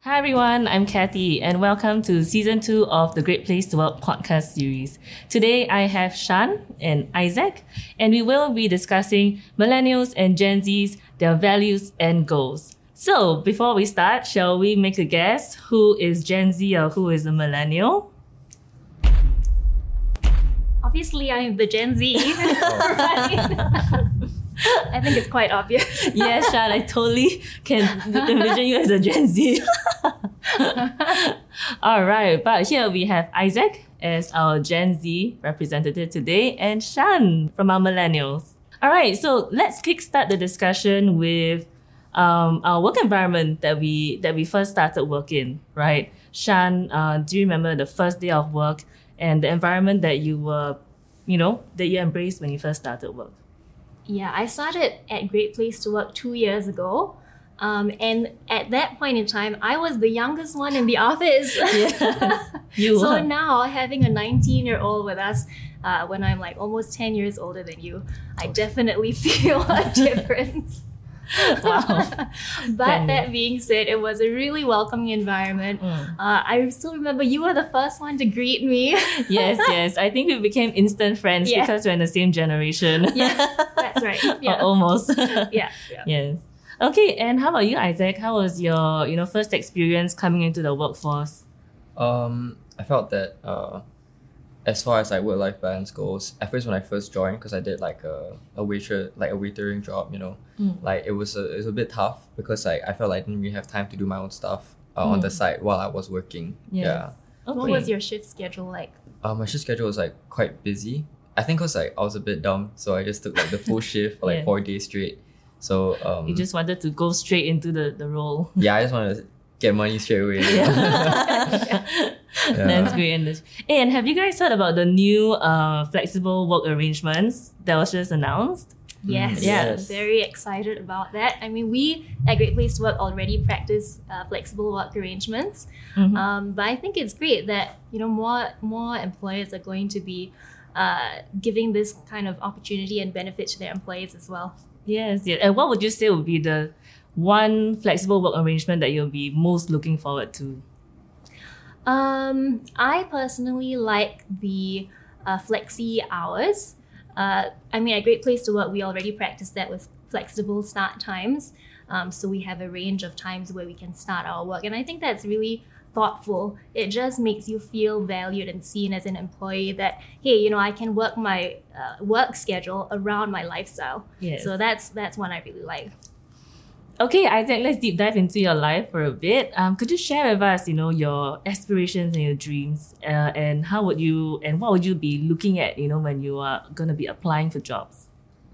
Hi everyone, I'm Kathy and welcome to season 2 of the Great Place to Work podcast series. Today I have Shan and Isaac and we will be discussing millennials and Gen Zs, their values and goals. So before we start, shall we make a guess who is Gen Z or who is a millennial? Obviously, I'm the Gen Z. Right? I think it's quite obvious. Yes, Shan, I totally can envision you as a Gen Z. Alright, but here we have Isaac as our Gen Z representative today and Shan from our millennials. Alright, so let's kickstart the discussion with our work environment that we first started work in, right? Shan, do you remember the first day of work and the environment that you were, that you embraced when you first started work? Yeah, I started at Great Place to Work 2 years ago. And at that point in time, I was the youngest one in the office. Yes, you So were. now, having a 19-year-old with us, when I'm like almost 10 years older than you, I definitely feel a difference. Wow. But that being said, it was a really welcoming environment. I still remember you were the first one to greet me. Yes. I think we became instant friends Yeah. because we're in the same generation. Yeah, that's right. Yeah. Almost. Yeah. Yes. Okay, and how about you, Isaac? How was your, first experience coming into the workforce? I felt that as far as like work-life balance goes, at first when I first joined, because I did like a waitering job, like it was a bit tough because I felt like I didn't really have time to do my own stuff on the side while I was working. Yes. Yeah. Okay. What was your shift schedule like? My shift schedule was like quite busy. I think because like I was a bit dumb, so I just took like the full shift for like Yes. 4 days straight. So You just wanted to go straight into the role. yeah, I just wanted to get money straight away. Yeah. That's great. And have you guys heard about the new flexible work arrangements that was just announced? Yes, Yes. very excited about that. I mean, we at Great Place to Work already practice flexible work arrangements, but I think it's great that more employers are going to be giving this kind of opportunity and benefit to their employees as well. Yes. And what would you say would be the one flexible work arrangement that you'll be most looking forward to? I personally like the flexi hours. I mean, at Great Place to Work, we already practice that with flexible start times. So we have a range of times where we can start our work. And I think that's really thoughtful. It just makes you feel valued and seen as an employee that, hey, I can work my work schedule around my lifestyle. Yes. So that's one I really like. Okay, Isaac, let's deep dive into your life for a bit. Could you share with us, your aspirations and your dreams, and what would you be looking at, when you are going to be applying for jobs?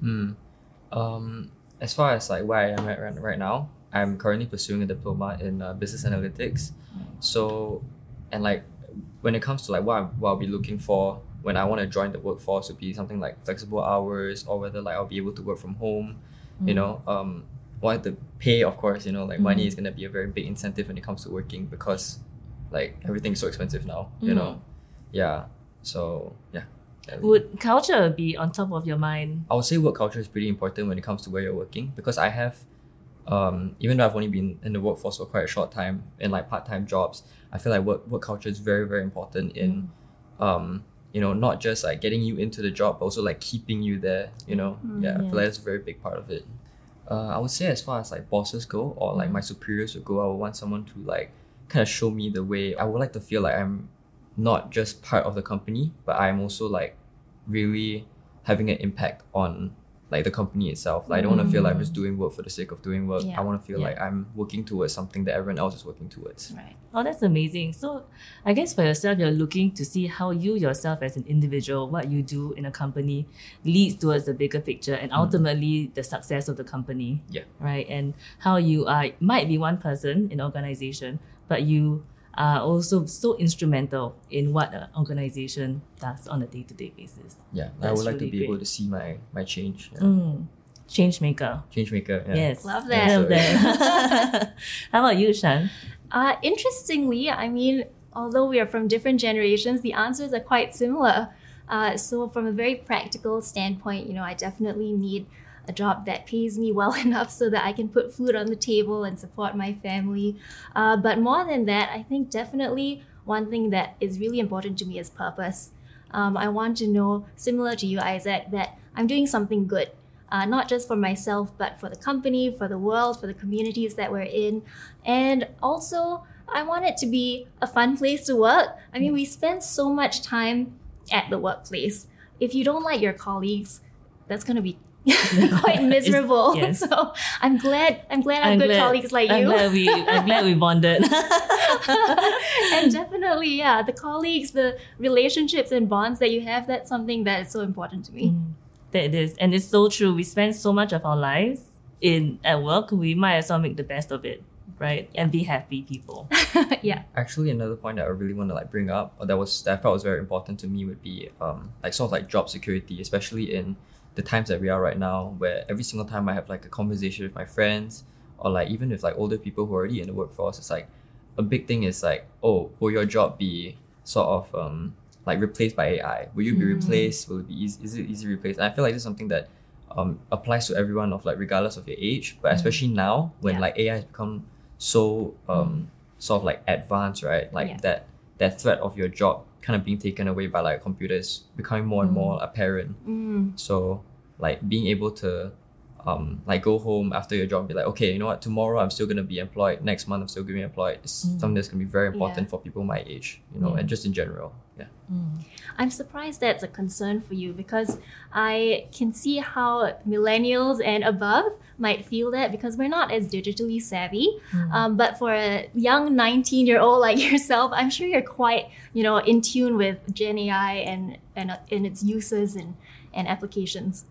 As far as like where I am at right now, I'm currently pursuing a diploma in business analytics. So, and like when it comes to like what I'll be looking for when I want to join the workforce would be something like flexible hours, or whether like I'll be able to work from home. Like the pay, of course, like money is gonna be a very big incentive when it comes to working because like everything's so expensive now. Yeah. So yeah. Would culture be on top of your mind? I would say work culture is pretty important when it comes to where you're working because I have, even though I've only been in the workforce for quite a short time in like part-time jobs, I feel like work culture is very, very important in, not just like getting you into the job, but also like keeping you there, I feel like that's a very big part of it. I would say as far as like bosses go or like my superiors would go, I would want someone to like kind of show me the way. I would like to feel like I'm not just part of the company, but I'm also like really having an impact on like the company itself. Like I don't want to feel like I'm just doing work for the sake of doing work. Yeah. I want to feel like I'm working towards something that everyone else is working towards. Right. Oh, that's amazing. So I guess for yourself, you're looking to see how you yourself as an individual, what you do in a company leads towards the bigger picture and ultimately the success of the company. Yeah. Right. And how you might be one person in an organization, but you are also so instrumental in what an organization does on a day-to-day basis. Yeah. I That's would like really to be great. able to see my change. Yeah. Change maker. Change maker. Yeah. Yes. Love that. Love that. How about you, Shan? Interestingly, I mean, although we are from different generations, the answers are quite similar. So from a very practical standpoint, I definitely need a job that pays me well enough so that I can put food on the table and support my family. But more than that, I think definitely one thing that is really important to me is purpose. I want to know, similar to you, Isaac, that I'm doing something good. Not just for myself, but for the company, for the world, for the communities that we're in. And also, I want it to be a fun place to work. I mean, we spend so much time at the workplace. If you don't like your colleagues, that's going to be quite miserable. Yes. So I'm glad I have good colleagues like you. I'm glad we bonded. And definitely, yeah, the colleagues, the relationships and bonds that you have, that's something that is so important to me. That it is. And it's so true. We spend so much of our lives at work. We might as well make the best of it, right? And be happy people. Yeah. Actually, another point that I really want to bring up, or that I felt was very important to me, would be sort of job security, especially in the times that we are right now, where every single time I have a conversation with my friends, or even with older people who are already in the workforce, it's a big thing is oh, will your job be sort of replaced by AI? Will you be replaced? Will it be easy? Is it easy to replace? And I feel like this is something that applies to everyone regardless of your age, but especially now when AI has become so sort of advanced, right? That threat of your job kind of being taken away by computers becoming more and more apparent. So being able to go home after your job and be okay, you know what, tomorrow I'm still going to be employed, next month I'm still going to be employed. It's something that's going to be very important for people my age, and just in general. I'm surprised that's a concern for you, because I can see how millennials and above might feel that, because we're not as digitally savvy. But for a young 19-year-old like yourself, I'm sure you're quite, in tune with Gen AI and its uses and applications.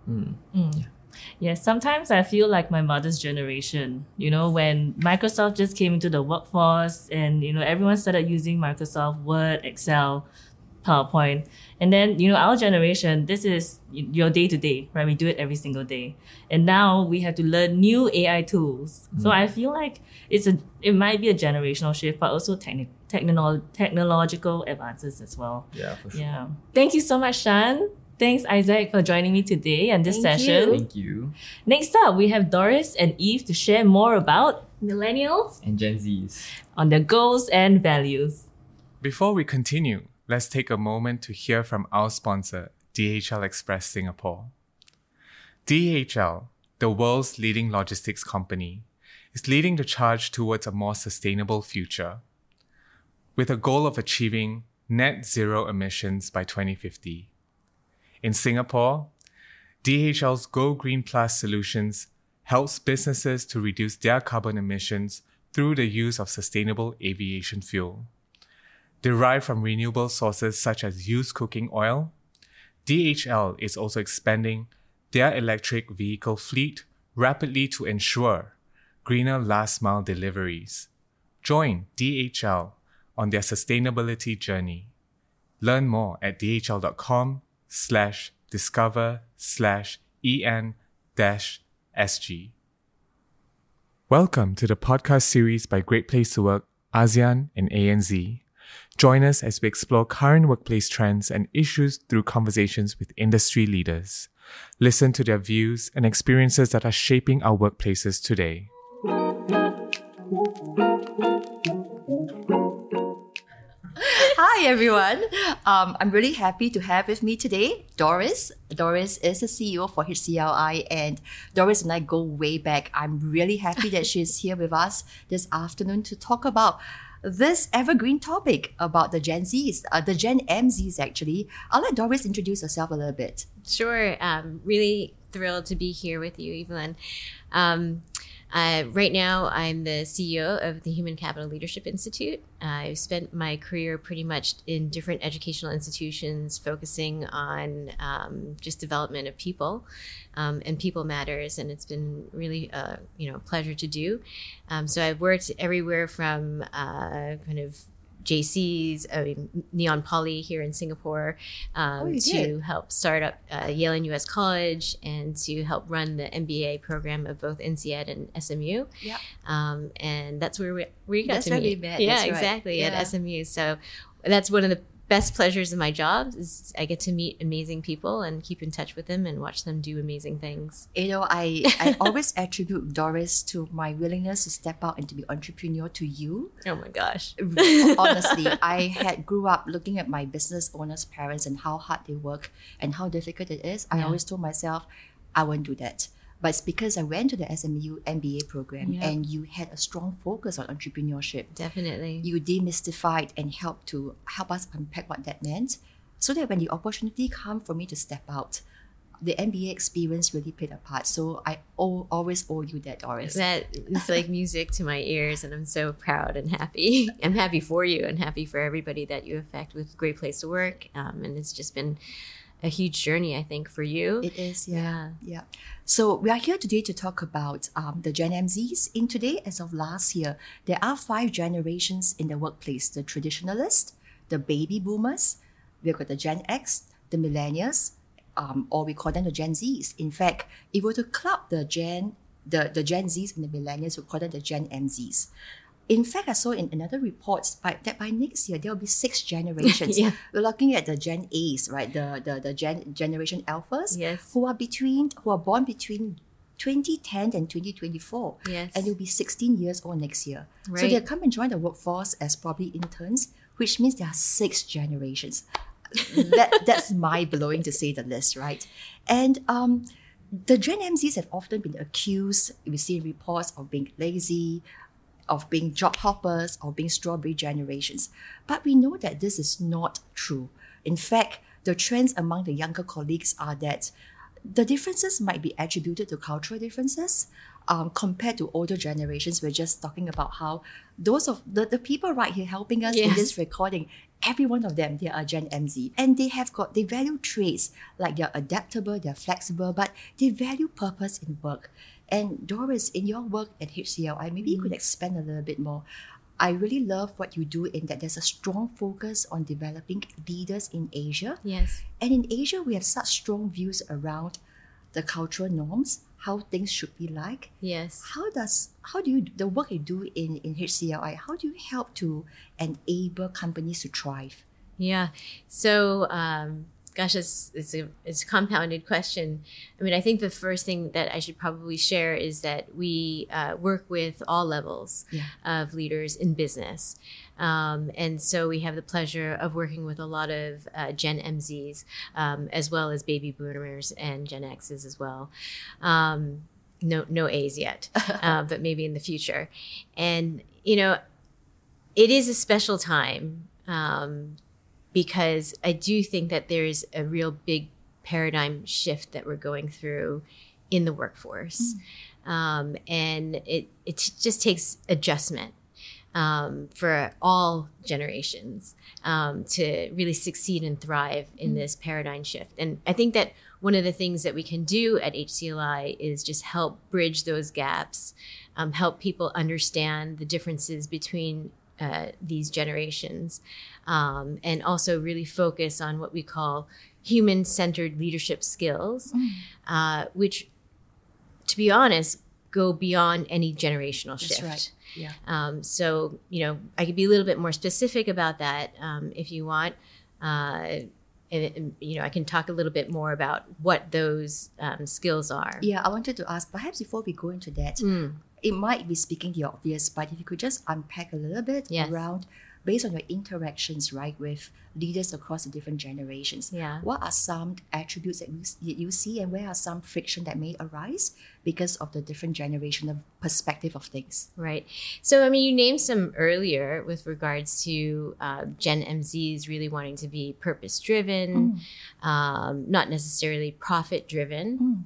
Yeah, sometimes I feel like my mother's generation, when Microsoft just came into the workforce and, everyone started using Microsoft Word, Excel, PowerPoint. And then, our generation, this is your day to day, right? We do it every single day. And now we have to learn new AI tools. So I feel like it might be a generational shift, but also technological advances as well. Yeah, for sure. Yeah. Thank you so much, Shan. Thanks, Isaac, for joining me today and this session. Thank you. Next up, we have Doris and Eve to share more about millennials and Gen Zs on their goals and values. Before we continue, let's take a moment to hear from our sponsor, DHL Express Singapore. DHL, the world's leading logistics company, is leading the charge towards a more sustainable future. With a goal of achieving net zero emissions by 2050. In Singapore, DHL's Go Green Plus solutions helps businesses to reduce their carbon emissions through the use of sustainable aviation fuel. Derived from renewable sources such as used cooking oil, DHL is also expanding their electric vehicle fleet rapidly to ensure greener last-mile deliveries. Join DHL on their sustainability journey. Learn more at dhl.com/discover/en-sg. Welcome to the podcast series by Great Place to Work, ASEAN and ANZ. Join us as we explore current workplace trends and issues through conversations with industry leaders. Listen to their views and experiences that are shaping our workplaces today. Hi everyone. I'm really happy to have with me today Doris. Doris is the CEO for HCLI, and Doris and I go way back. I'm really happy that she's here with us this afternoon to talk about this evergreen topic about the Gen Zs, the Gen MZs actually. I'll let Doris introduce herself a little bit. Sure. Really thrilled to be here with you, Evelyn. Right now, I'm the CEO of the Human Capital Leadership Institute. I've spent my career pretty much in different educational institutions, focusing on just development of people, and people matters, and it's been really a pleasure to do. So I've worked everywhere from kind of JCs, Neon Poly here in Singapore, to help start up Yale and US College, and to help run the MBA program of both INSEAD and SMU. Yeah. And that's where we got to meet. Met. Yeah, that's exactly, right. at SMU. So that's one of the best pleasures of my job is I get to meet amazing people and keep in touch with them and watch them do amazing things. You know, I always attribute, Doris, to my willingness to step out and to be entrepreneur to you. Oh my gosh. Honestly, I had grew up looking at my business owners' parents and how hard they work and how difficult it is. I always told myself, I won't do that. But it's because I went to the SMU MBA program and you had a strong focus on entrepreneurship. Definitely. You demystified and help us unpack what that meant, so that when the opportunity came for me to step out, the MBA experience really played a part. So I always owe you that, Doris. That is like music to my ears, and I'm so proud and happy. I'm happy for you and happy for everybody that you affect with Great Place to Work. And it's just been a huge journey, I think, for you. It is, yeah. So we are here today to talk about the Gen MZs. In today, as of last year, there are 5 generations in the workplace: the traditionalists, the baby boomers, we've got the Gen X, the millennials, or we call them the Gen Zs. In fact, if we were to club the Gen Zs and the millennials, we call them the Gen MZs. In fact, I saw in another report that by next year, there will be 6 generations. We're looking at the Gen As, right? The Generation Alphas, who are born between 2010 and 2024. And they'll be 16 years old next year. Right. So they'll come and join the workforce as probably interns, which means there are 6 generations. That's mind-blowing to say the least, right? And the Gen MZs have often been accused, we see reports, of being lazy, of being job hoppers, or being strawberry generations. But we know that this is not true. In fact, the trends among the younger colleagues are that the differences might be attributed to cultural differences. Compared to older generations, we're just talking about how those of the people right here helping us in this recording, every one of them, they are Gen MZ. And they value traits like they're adaptable, they're flexible, but they value purpose in work. And Doris, in your work at HCLI, maybe you could expand a little bit more. I really love what you do in that there's a strong focus on developing leaders in Asia. And in Asia, we have such strong views around the cultural norms, how things should be like. How do you, the work you do in HCLI, how do you help to enable companies to thrive? So, gosh, it's a compounded question. I mean, I think the first thing that I should probably share is that we work with all levels of leaders in business. And so we have the pleasure of working with a lot of Gen MZs, as well as baby boomers and Gen Xs as well. No A's yet, but maybe in the future. And, you know, it is a special time, because I do think that there's a real big paradigm shift that we're going through in the workforce. And it just takes adjustment for all generations to really succeed and thrive in this paradigm shift. And I think that one of the things that we can do at HCLI is just help bridge those gaps, help people understand the differences between these generations, and also really focus on what we call human-centered leadership skills, which, to be honest, go beyond any generational shift. That's right. So, you know, I could be a little bit more specific about that if you want. And, you know, I can talk a little bit more about what those skills are. I wanted to ask, perhaps before we go into that, it might be speaking the obvious, but if you could just unpack a little bit around, based on your interactions, right, with leaders across the different generations, what are some attributes that you see, and where are some friction that may arise because of the different generational perspective of things? Right. So, I mean, you named some earlier with regards to Gen MZs really wanting to be purpose-driven, not necessarily profit-driven,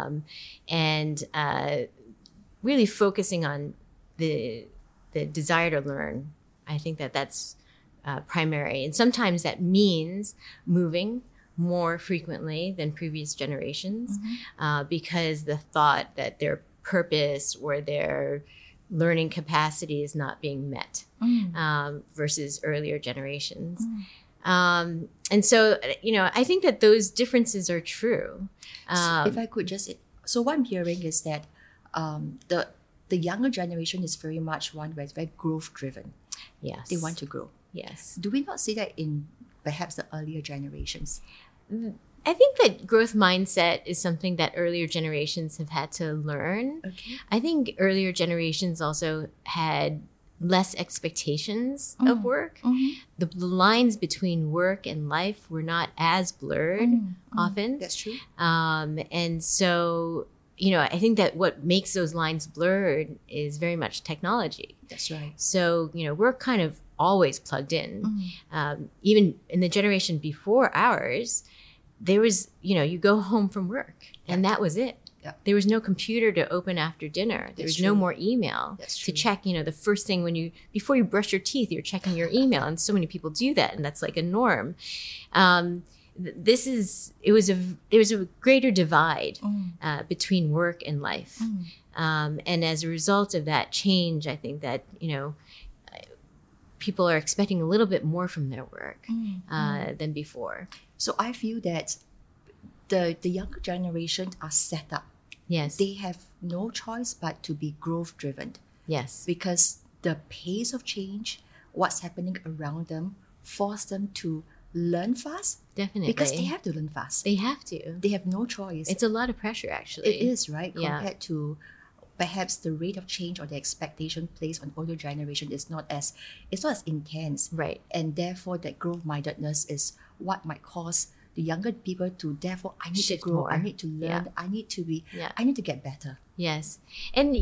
and really focusing on the desire to learn. I think that that's primary. And sometimes that means moving more frequently than previous generations because the thought that their purpose or their learning capacity is not being met versus earlier generations. And so, you know, I think that those differences are true. So if I could just, so what I'm hearing is that the younger generation is very much one where it's very growth driven. Yes. They want to grow. Yes. Do we not see that in perhaps the earlier generations? I think that growth mindset is something that earlier generations have had to learn. Okay. I think earlier generations also had less expectations of work. The lines between work and life were not as blurred often. That's true. And so, I think that what makes those lines blurred is very much technology. That's right. So, we're kind of always plugged in. Even in the generation before ours, there was, you go home from work and that was it. Yeah. There was no computer to open after dinner. There was no true. more email That's to true. check, the first thing before you brush your teeth, you're checking your email. And so many people do that. And that's like a norm. There was a greater divide between work and life. And as a result of that change, I think that, people are expecting a little bit more from their work than before. So I feel that the younger generation are set up. Yes. They have no choice but to be growth driven, Yes. because the pace of change, what's happening around them, force them to learn fast, Definitely. because they have to learn fast. They have to. They have no choice. It's a lot of pressure, actually. It is, right? Yeah. Compared to perhaps the rate of change or the expectation placed on older generation is not as intense. Right. And therefore that growth mindedness is what might cause the younger people to therefore I need Shift to grow, more. I need to learn, Yeah. I need to be Yeah. I need to get better. Yes. And,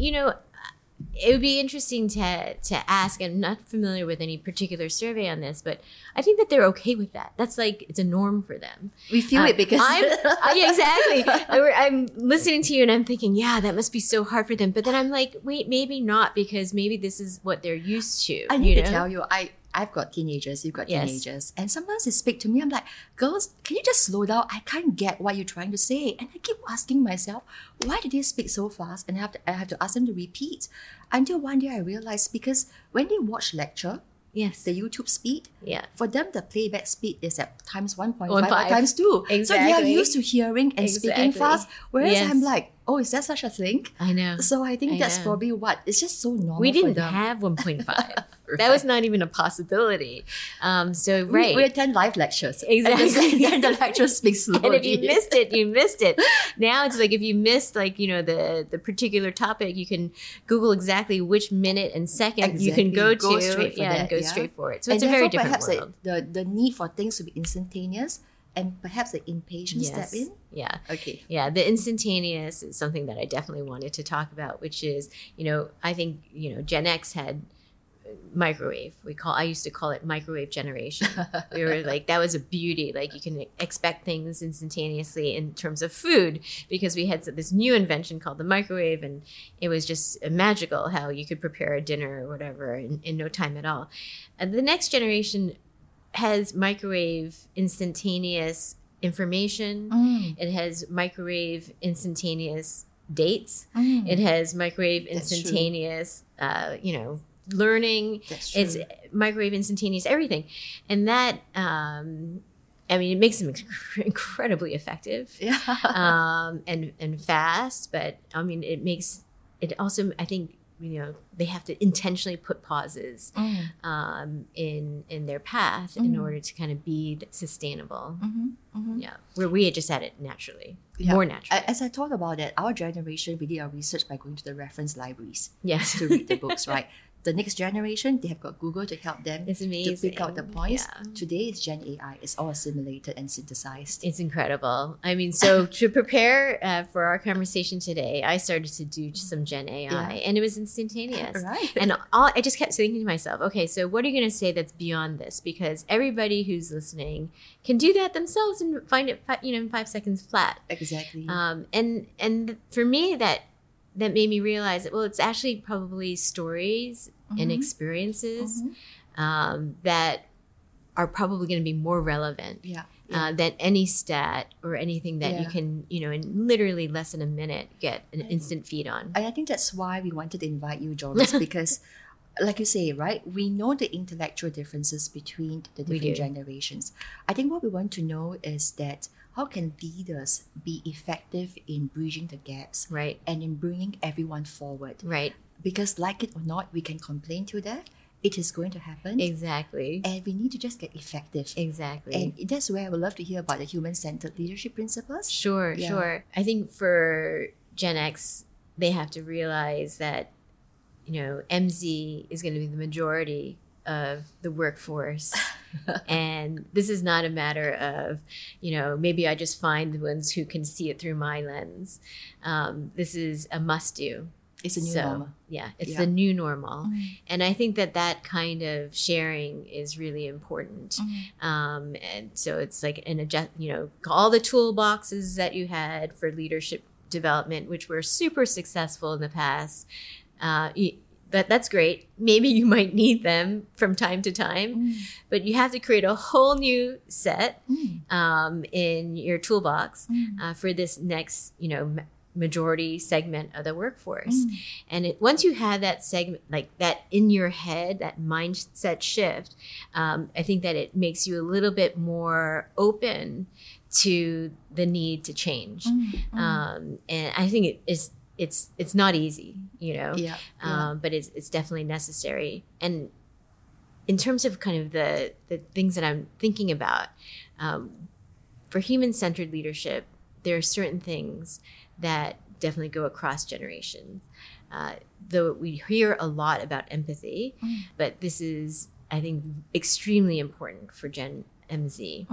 it would be interesting to ask. I'm not familiar with any particular survey on this, but I think that they're okay with that. That's like, it's a norm for them. We feel it because Yeah, exactly. I'm listening to you and I'm thinking, yeah, that must be so hard for them. But then I'm like, wait, maybe not, because maybe this is what they're used to. I need to tell you, I've got teenagers, you've got Yes. teenagers, and sometimes they speak to me, I'm like, girls, can you just slow down? I can't get what you're trying to say. And I keep asking myself, why did they speak so fast? And I have to ask them to repeat. Until one day I realized, because when they watch lecture, Yes. the YouTube speed, Yeah. for them the playback speed is at times 1.5 or 1.5. times 2. So they are Exactly. used to hearing and speaking Exactly. fast. Whereas Yes. I'm like, oh, is that such a thing? I know. So I think I that's know. probably what, it's just so normal We for didn't them. have 1.5. That was not even a possibility. So, right. We attend live lectures. Exactly. And the lecturers speak slowly. And if you missed it, you missed it. Now it's like, if you missed the particular topic, you can Google exactly which minute and second you can go Go to, straight for and that, go yeah. straight for it. So And it's a very therefore, different perhaps world. the need for things to be instantaneous and perhaps the impatience step in. Yeah. Okay. Yeah, the instantaneous is something that I definitely wanted to talk about, which is, I think, Gen X had microwave. I used to call it microwave generation. We were like, that was a beauty. Like, you can expect things instantaneously in terms of food, because we had this new invention called the microwave, and it was just magical how you could prepare a dinner or whatever in no time at all. And the next generation has microwave instantaneous information. It has microwave instantaneous dates. It has microwave That's true. instantaneous, learning. That's true. It's microwave instantaneous everything, and that it makes them incredibly effective Yeah. and fast. But it makes it also. I think they have to intentionally put pauses in their path in order to kind of be sustainable. Yeah, where we had just had it naturally, Yeah. more naturally. As I thought about it, our generation, we did our research by going to the reference libraries Yes. to read the books, right? The next generation, they have got Google to help them It's to amazing. pick out the points. Yeah. Today is Gen AI. It's all assimilated and synthesized. It's incredible. So to prepare for our conversation today, I started to do some Gen AI, Yeah. and it was instantaneous. Right. And I just kept thinking to myself, okay, so what are you going to say that's beyond this? Because everybody who's listening can do that themselves and find it, in 5 seconds flat. Exactly. And for me, that made me realize that, well, it's actually probably stories and experiences that are probably going to be more relevant yeah. than any stat or anything that you Yeah. can, in literally less than a minute, get an instant feed on. And I think that's why we wanted to invite you, Joris, because like you say, right, we know the intellectual differences between the We different do. generations. I think what we want to know is that how can leaders be effective in bridging the gaps Right, and in bringing everyone forward? right. Because like it or not, we can complain to death it is going to happen. Exactly. And we need to just get effective. Exactly. And that's where I would love to hear about the human-centered leadership principles. Sure, Yeah. sure. I think for Gen X, they have to realize that, MZ is going to be the majority of the workforce. And this is not a matter of, maybe I just find the ones who can see it through my lens. This is a must do. It's a new normal. Yeah, it's Yeah. the new normal. And I think that kind of sharing is really important. And so it's like all the toolboxes that you had for leadership development, which were super successful in the past, that's great. Maybe you might need them from time to time, but you have to create a whole new set in your toolbox for this next, majority segment of the workforce. And once you have that segment, like that in your head, that mindset shift, I think that it makes you a little bit more open to the need to change. And I think it's not easy, but it's definitely necessary. And in terms of kind of the things that I'm thinking about, for human-centered leadership, there are certain things that definitely go across generations. Though we hear a lot about empathy, but this is, I think, extremely important for Gen MZ.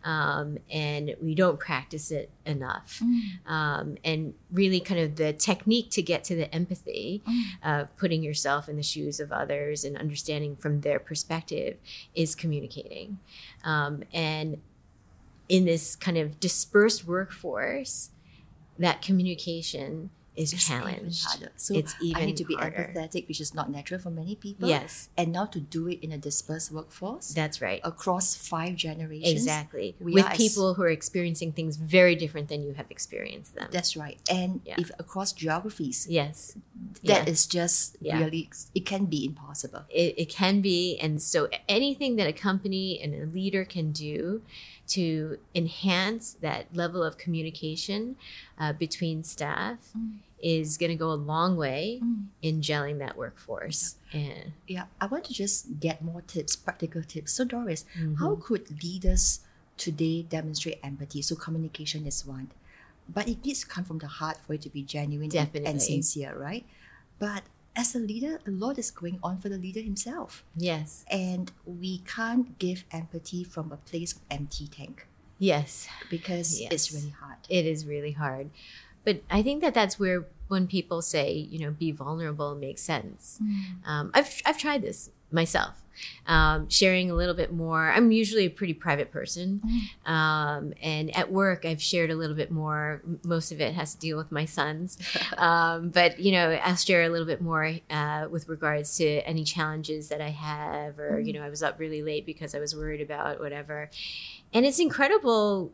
And we don't practice it enough. And really kind of the technique to get to the empathy of putting yourself in the shoes of others and understanding from their perspective is communicating. And in this kind of dispersed workforce, that communication is challenged. Even harder. So it's even I need to be harder. empathetic, which is not natural for many people. Yes, And now to do it in a dispersed workforce that's right. across 5 generations. Exactly. We With are people who are experiencing things very different than you have experienced them. That's right. And Yeah. if across geographies, Yes. that Yeah. is just Yeah. really, it can be impossible. It can be. And so anything that a company and a leader can do to enhance that level of communication between staff is going to go a long way in gelling that workforce. And Yeah, I want to just get more tips, practical tips. So Doris, how could leaders today demonstrate empathy? So communication is one, but it needs to come from the heart for it to be genuine Definitely. and sincere, right? But as a leader, a lot is going on for the leader himself. yes, And we can't give empathy from a place of empty tank yes, because Yes. it's really hard. it is really hard. But I think that's where when people say, be vulnerable makes sense. I've tried this myself, sharing a little bit more. I'm usually a pretty private person. And at work, I've shared a little bit more. Most of it has to deal with my sons. But, I'll share a little bit more with regards to any challenges that I have, or, I was up really late because I was worried about whatever. And it's incredible,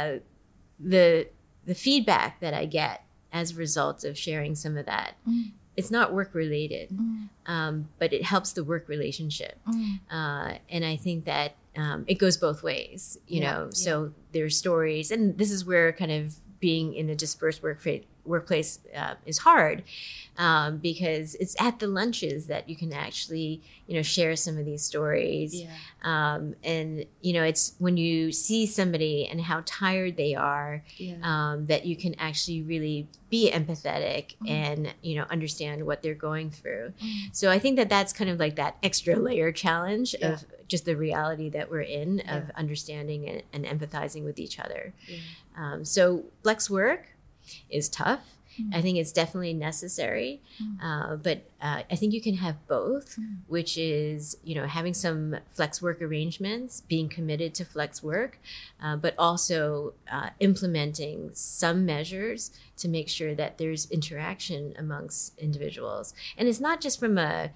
the feedback that I get as a result of sharing some of that. It's not work related, but it helps the work relationship. And I think that it goes both ways, So there's stories, and this is where kind of being in a dispersed workplace is hard, because it's at the lunches that you can actually, share some of these stories. And, it's when you see somebody and how tired they are, that you can actually really be empathetic and, understand what they're going through. So I think that that's kind of like that extra layer challenge of just the reality that we're in of understanding and empathizing with each other. So flex work is tough. I think it's definitely necessary, but I think you can have both, which is, having some flex work arrangements, being committed to flex work, but also implementing some measures to make sure that there's interaction amongst individuals. And it's not just from a,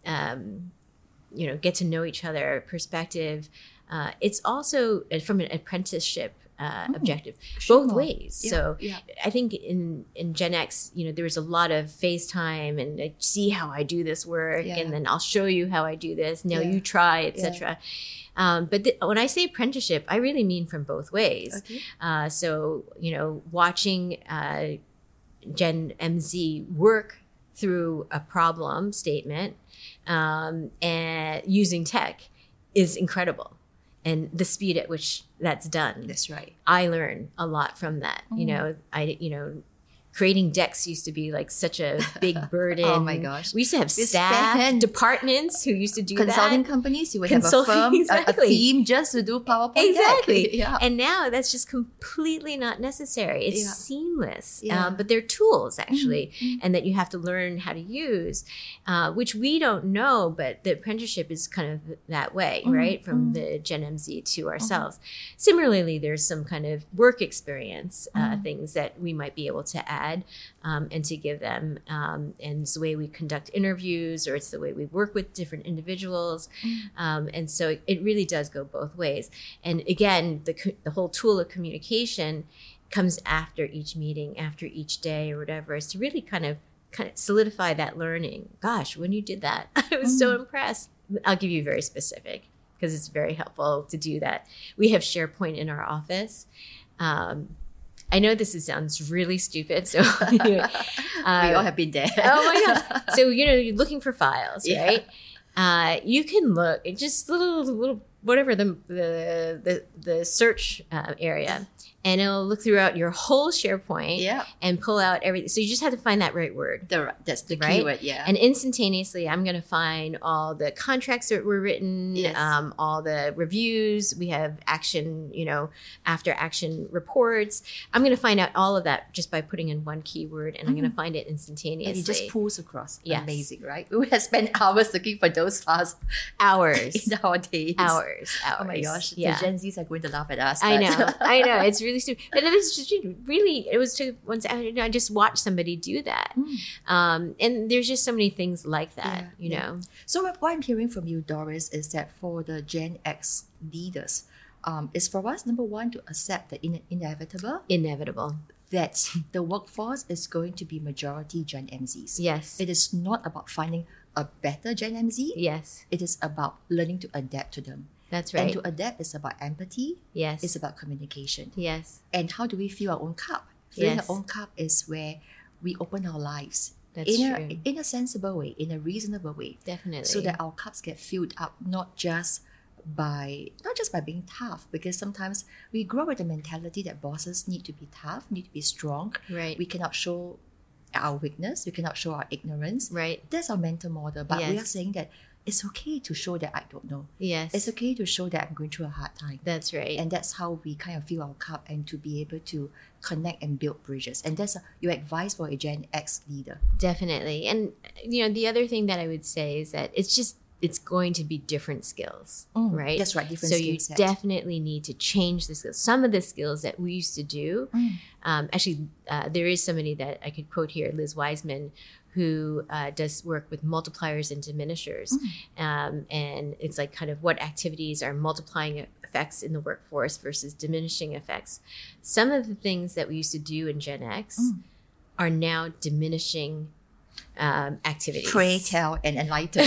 get to know each other perspective. It's also from an apprenticeship objective, both ways. So I think in Gen X, there was a lot of FaceTime and like, see how I do this work, and then I'll show you how I do this. Now you try, etc. But when I say apprenticeship, I really mean from both ways. So watching Gen MZ work through a problem statement and using tech is incredible. And the speed at which that's done. That's right. I learn a lot from that. Creating decks used to be like such a big burden. Oh my gosh. We used to have We staff, spend- departments who used to do Consulting that. companies, you would have a Consulting, firm, exactly. a team just to do PowerPoint deck. Exactly. Yeah. And now that's just completely not necessary. It's Yeah. seamless. Yeah. But they're tools, actually, and that you have to learn how to use, which we don't know, but the apprenticeship is kind of that way, right? From the Gen MZ to ourselves. Similarly, there's some kind of work experience things that we might be able to add and to give them. And it's the way we conduct interviews, or it's the way we work with different individuals. And so it really does go both ways. And again, the whole tool of communication comes after each meeting, after each day or whatever, is to really kind of solidify that learning. Gosh, when you did that, I was so impressed. I'll give you very specific because it's very helpful to do that. We have SharePoint in our office. I know this sounds really stupid. So We all have been there. oh my gosh. So, you're looking for files, Yeah. right? You can look at just little whatever the search area, and it'll look throughout your whole SharePoint Yeah. and pull out everything. So you just have to find that right word. That's the Right? keyword, yeah. And instantaneously, I'm going to find all the contracts that were written, Yes. all the reviews. We have action, after action reports. I'm going to find out all of that just by putting in one keyword, and I'm going to find it instantaneously. and it just pulls across. Yes. Amazing, right? We would have spent hours looking for those files hours. in our days. Hours. Oh my gosh, Yeah. the Gen Zs are going to laugh at us. I but- know. It's really stupid. But it was just really, it was to once I just watched somebody do that. And there's just so many things like that, Yeah, yeah. So what I'm hearing from you, Doris, is that for the Gen X leaders, is for us, number one, to accept the inevitable Inevitable. that the workforce is going to be majority Gen MZs. Yes. It is not about finding a better Gen MZ. Yes. It is about learning to adapt to them. That's And right. to adapt is about empathy. Yes. It's about communication. Yes. And how do we fill our own cup? Filling Yes. our own cup is where we open our lives That's in true. in a sensible way, in a reasonable way, Definitely. so that our cups get filled up not just by being tough, because sometimes we grow with the mentality that bosses need to be tough, need to be strong. Right. We cannot show our weakness, we cannot show our ignorance. Right. That's our mental model. But we are Yes. saying that it's okay to show that I don't know. Yes. It's okay to show that I'm going through a hard time. That's right. And that's how we kind of fill our cup and to be able to connect and build bridges. And that's your advice for a Gen X leader. Definitely. And the other thing that I would say is that it's going to be different skills, right? That's right, different so skill you set. definitely need to change the skills. Some of the skills that we used to do, there is somebody that I could quote here, Liz Wiseman, who does work with multipliers and diminishers. And it's like kind of what activities are multiplying effects in the workforce versus diminishing effects. Some of the things that we used to do in Gen X are now diminishing activities. Pray, tell, and enlighten.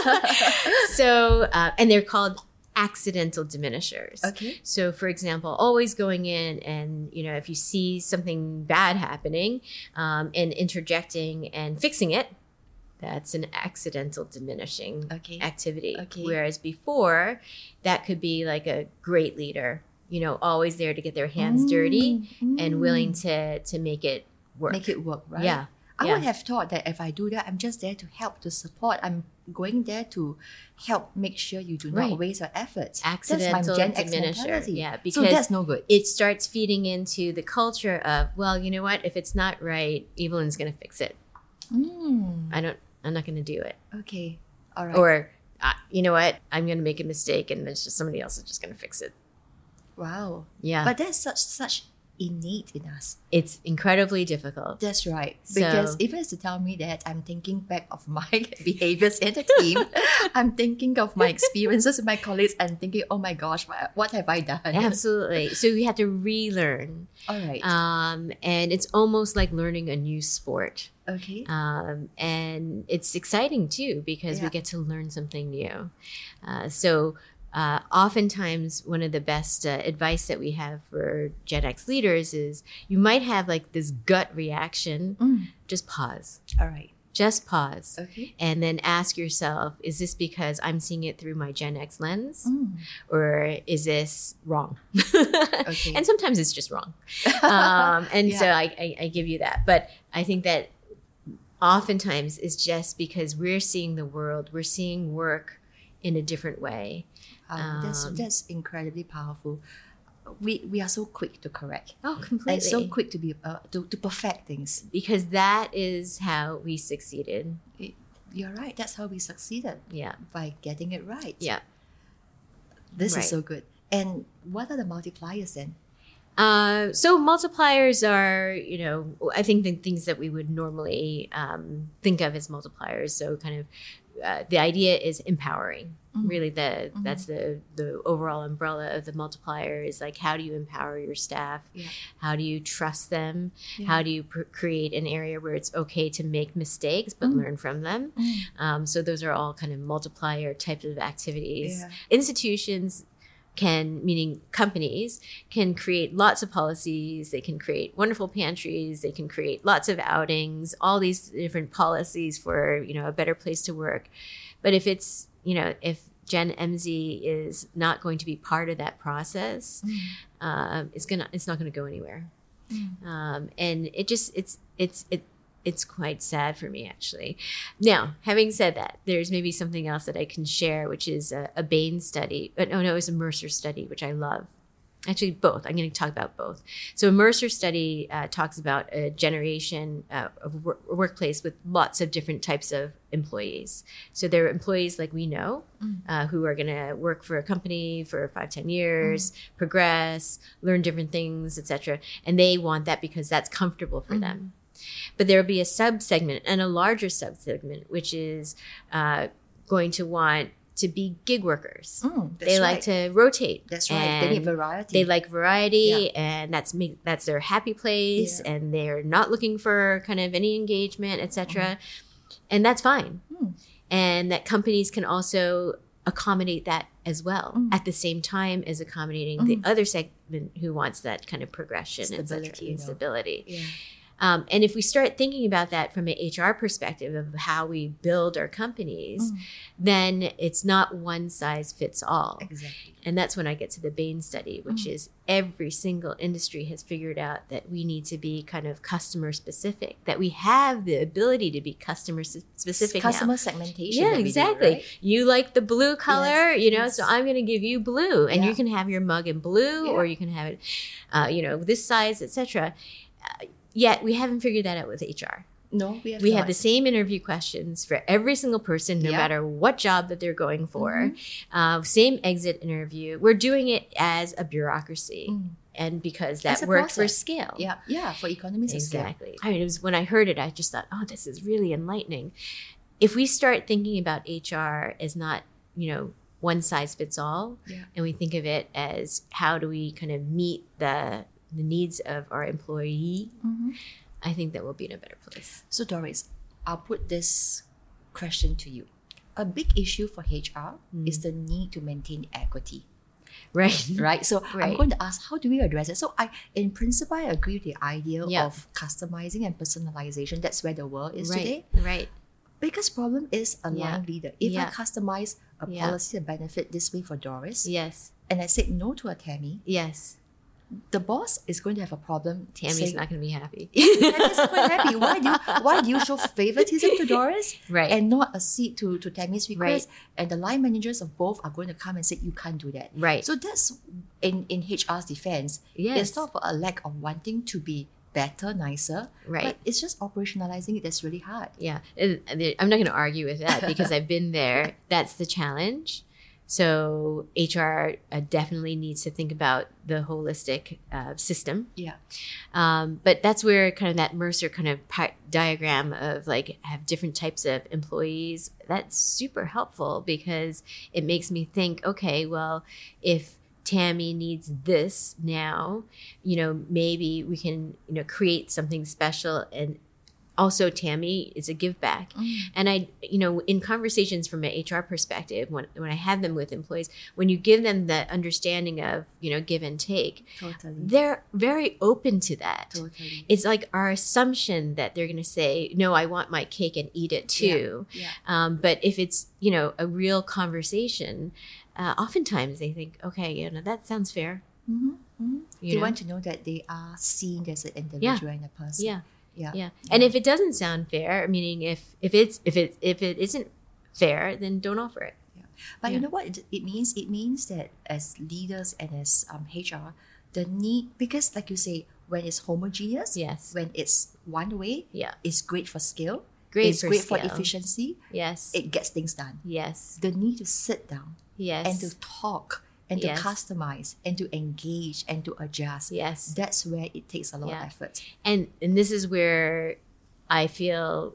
So, and they're called accidental diminishers. Okay. So, for example, always going in and, if you see something bad happening and interjecting and fixing it, that's an accidental diminishing activity. Okay. Whereas before, that could be like a great leader, always there to get their hands dirty and willing to make it work. Make it work, right? Yeah. I Yeah. would have thought that if I do that, I'm just there to help, to support. I'm going there to help make sure you do not Right. waste your efforts. Accidental that's my Gen X diminisher. mentality. Yeah, so because that's no good. It starts feeding into the culture of, well, you know what? If it's not right, Evelyn's going to fix it. I'm not going to do it. Okay. All right. Or, you know what? I'm going to make a mistake, and it's just somebody else is just going to fix it. Wow. Yeah, But that's such innate in us. it's incredibly difficult. That's right. So- Because even as to tell me that I'm thinking back of my behaviors in the team, I'm thinking of my experiences with my colleagues and thinking, oh my gosh, what have I done? Absolutely. So we have to relearn, All right. and it's almost like learning a new sport. Okay. And it's exciting too because we Yeah. get to learn something new. So oftentimes, one of the best advice that we have for Gen X leaders is you might have like this gut reaction. Just pause. All right. Just pause. Okay. And then ask yourself, is this because I'm seeing it through my Gen X lens? Mm. Or is this wrong? Okay. And sometimes it's just wrong. And so I give you that. But I think that oftentimes it's just because we're seeing the world, we're seeing work in a different way. That's incredibly powerful. We are so quick to correct. Oh, completely. And so quick to be to perfect things. Because that is how we succeeded. You're right. That's how we succeeded. Yeah. By getting it right. Yeah. This Right. is so good. And what are the multipliers then? So multipliers are, I think the things that we would normally think of as multipliers. So kind of the idea is empowering. Really, that's the overall umbrella of the multiplier is like, how do you empower your staff? Yeah. How do you trust them? Yeah. How do you create an area where it's okay to make mistakes but learn from them? So those are all kind of multiplier types of activities. Yeah. Institutions meaning companies, can create lots of policies. They can create wonderful pantries. They can create lots of outings, all these different policies for, a better place to work. But if it's, if Gen MZ is not going to be part of that process, it's not going to go anywhere. And it's quite sad for me, actually. Now, having said that, there's maybe something else that I can share, which is a Bain study. It was a Mercer study, which I love. Actually, both. I'm going to talk about both. So a Mercer study talks about a generation of workplace with lots of different types of employees. So there are employees like we know who are going to work for a company for 5-10 years, progress, learn different things, etc. And they want that because that's comfortable for them. But there will be a subsegment and a larger subsegment, which is going to want to be gig workers. They like to rotate. That's right. They need variety. They like variety, and that's their happy place, and they're not looking for kind of any engagement, etc. And that's fine. And that companies can also accommodate that as well at the same time as accommodating the other segment who wants that kind of progression, Stability, and stability. Yeah. And if we start thinking about that from an HR perspective of how we build our companies, then it's not one size fits all. Exactly. And that's when I get to the Bain study, which is every single industry has figured out that we need to be kind of customer specific, that we have the ability to be customer specific Customer now. segmentation. Yeah, that we do, exactly. right? You like the blue color, Yes. so I'm going to give you blue, and you can have your mug in blue, or you can have it, this size, etc. Yet we haven't figured that out with HR. No, we We not. have the same interview questions for every single person, no matter what job that they're going for. Same exit interview. We're doing it as a bureaucracy, and because that As a works for process. scale. Yeah, for economies of scale. Exactly. I mean, it was when I heard it, I just thought, oh, this is really enlightening. If we start thinking about HR as not, one size fits all, and we think of it as how do we kind of meet the needs of our employee, I think that we'll be in a better place. So Doris, I'll put this question to you. A big issue for HR is the need to maintain equity. Right. Right? So I'm Right. going to ask, how do we address it? So in principle, I agree with the idea Yeah. of customizing and personalization. That's where the world is Right. today. Right. Biggest problem is a Yeah. line leader. If I Yeah. customize a Yeah. policy and benefit this way for Doris, Yes. and I said no to a Tammy, Yes. the boss is going to have a problem. Tammy's saying, not going to be happy. Tammy's not quite happy. Why do you show favoritism to Doris Right. and not accede to Tammy's request? Right. And the line managers of both are going to come and say you can't do that. Right. So that's in HR's defense. Yes. It's not for a lack of wanting to be better, nicer. Right. But it's just operationalizing it that's really hard. Yeah. I'm not going to argue with that because I've been there. That's the challenge. So HR definitely needs to think about the holistic system. Yeah. But that's where kind of that Mercer kind of diagram of like have different types of employees, that's super helpful because it makes me think, okay, well, if Tammy needs this now, maybe we can, create something special and also, Tammy, is a give back. And I, in conversations from an HR perspective, when I have them with employees, when you give them the understanding of, give and take, Totally. they're very open to that. Totally. It's like our assumption that they're going to say, no, I want my cake and eat it too. Yeah. But if it's, a real conversation, oftentimes they think, okay, that sounds fair. They want to know that they are seen as an individual and a person. Yeah. And if it doesn't sound fair, meaning if it isn't fair, then don't offer it. But you know what it means? It means that as leaders and as HR, the need, because like you say, when it's homogeneous, Yes. when it's one way, Yeah. it's great for skill. Great it's for great skill. for efficiency. Yes. It gets things done. Yes. The need to sit down Yes. and to talk and Yes. to customize and to engage and to adjust. Yes. That's where it takes a lot Yeah. of effort. And this is where I feel,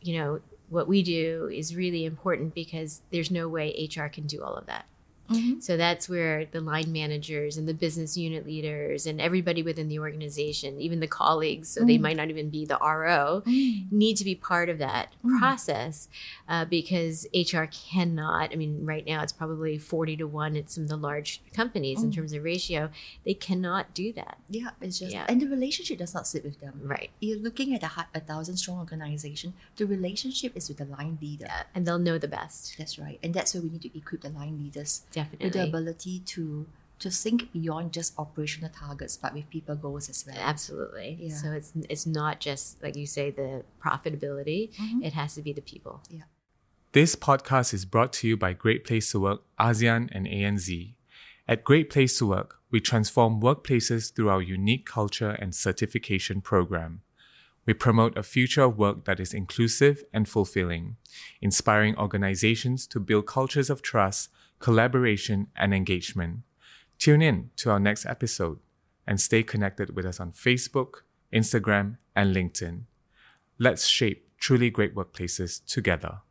what we do is really important because there's no way HR can do all of that. So that's where the line managers and the business unit leaders and everybody within the organization, even the colleagues, so they might not even be the RO, need to be part of that process because HR cannot, right now it's probably 40-1 at some of the large companies in terms of ratio. They cannot do that. Yeah, it's just, Yeah. and the relationship does not sit with them. Right. You're looking at a 1,000-strong organization, the relationship is with the line leader. And they'll know the best. That's right. And that's where we need to equip the line leaders Definitely. with the ability to think beyond just operational targets, but with people goals as well. Absolutely. Yeah. So it's not just, like you say, the profitability. It has to be the people. Yeah. This podcast is brought to you by Great Place to Work, ASEAN and ANZ. At Great Place to Work, we transform workplaces through our unique culture and certification program. We promote a future of work that is inclusive and fulfilling, inspiring organizations to build cultures of trust, collaboration, and engagement. Tune in to our next episode and stay connected with us on Facebook, Instagram, and LinkedIn. Let's shape truly great workplaces together.